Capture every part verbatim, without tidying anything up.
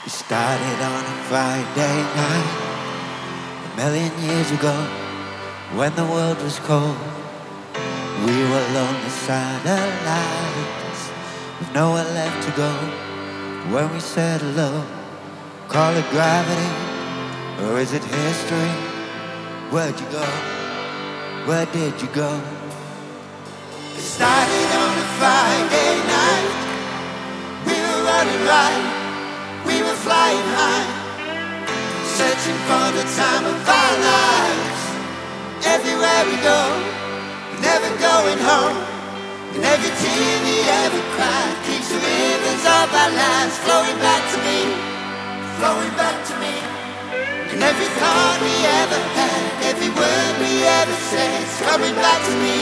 We started on a Friday night a million years ago when the world was cold. We were lonely satellites with nowhere left to go. When we said hello, call it gravity or is it history? Where'd you go? Where did you go? It started on a Friday night. We were running right, we were flying high, searching for the time of our lives. Everywhere we go, never going home. And every tear we ever cried keeps the rivers of our lives flowing back to me, flowing back to me. And every thought we ever had, every word we ever said, is coming back to me.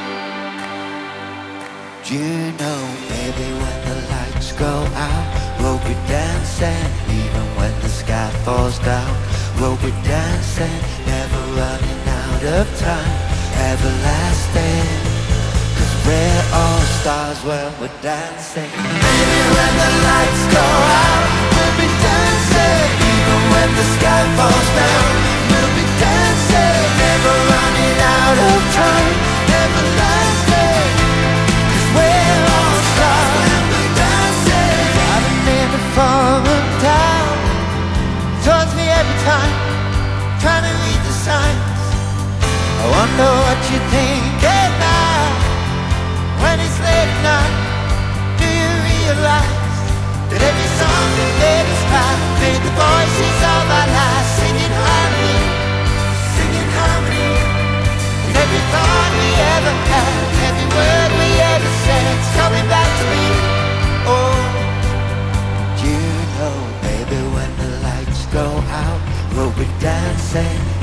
Do you know, baby, when the lights go out, we'll be dancing, even when the sky falls down. We'll be dancing, never running out of time, everlasting. Cause we're all stars when we're dancing. Baby, when the lights go out, we'll be dancing, even when the sky falls down. We'll be dancing, never running out of time, everlasting. Cause we're all stars when we're dancing. Driving in the foreign town, taunts me every time, trying to read the signs. I wonder what you think at night. When it's late at night, do you realize that every song that made us cry made the voices of our lives singing harmony, singing harmony. And every thought we ever had, every word we ever said, is coming back to me. Oh, do you know, baby, when the lights go out, we'll be dancing,